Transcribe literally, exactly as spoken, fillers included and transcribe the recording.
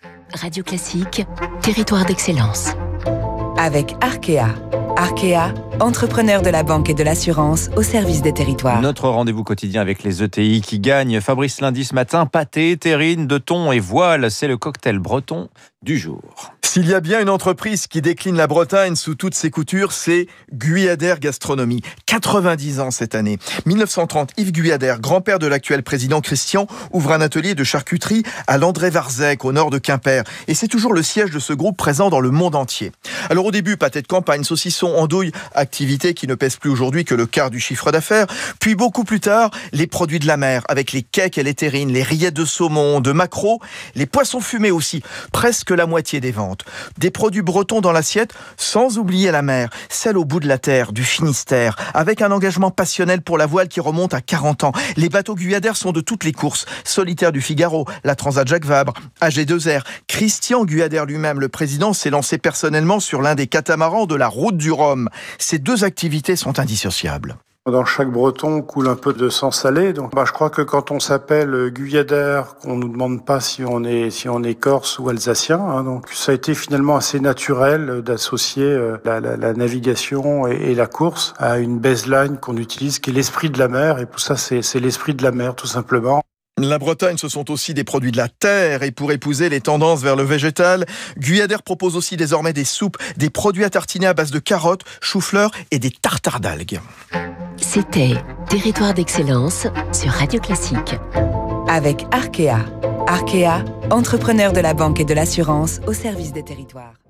Radio Classique, territoire d'excellence. Avec Arkea. Arkea, entrepreneur de la banque et de l'assurance au service des territoires. Notre rendez-vous quotidien avec les E T I qui gagnent. Fabrice Lundi ce matin, pâté, terrine, de thon et voile, c'est le cocktail breton du jour. S'il y a bien une entreprise qui décline la Bretagne sous toutes ses coutures, c'est Guyader Gastronomie. quatre-vingt-dix ans cette année. mille neuf cent trente, Yves Guyader, grand-père de l'actuel président Christian, ouvre un atelier de charcuterie à Landré-Varzec, au nord de Quimper. Et c'est toujours le siège de ce groupe présent dans le monde entier. Alors au début, pâté de campagne, saucisson, andouille, activité qui ne pèse plus aujourd'hui que le quart du chiffre d'affaires. Puis beaucoup plus tard, les produits de la mer, avec les cakes et les terrines, les rillettes de saumon, de maquereau, les poissons fumés aussi, presque la moitié des ventes. Des produits bretons dans l'assiette, sans oublier la mer, celle au bout de la terre, du Finistère, avec un engagement passionnel pour la voile qui remonte à quarante ans. Les bateaux Guyader sont de toutes les courses. Solitaire du Figaro, la Transat Jacques Vabre, A G deux R. Christian Guyader lui-même, le président, s'est lancé personnellement sur l'un des catamarans de la route du Rhum. Ces deux activités sont indissociables. Dans chaque breton coule un peu de sang salé, donc bah, je crois que quand on s'appelle Guyader, on nous demande pas si on est si on est corse ou alsacien, hein, donc ça a été finalement assez naturel d'associer euh, la, la, la navigation et, et la course à une baseline qu'on utilise, qui est l'esprit de la mer, et pour ça c'est, c'est l'esprit de la mer tout simplement. La Bretagne, ce sont aussi des produits de la terre, et pour épouser les tendances vers le végétal, Guyader propose aussi désormais des soupes, des produits à tartiner à base de carottes, choux-fleurs et des tartares d'algues. C'était Territoire d'excellence sur Radio Classique. Avec Arkea. Arkea, entrepreneur de la banque et de l'assurance au service des territoires.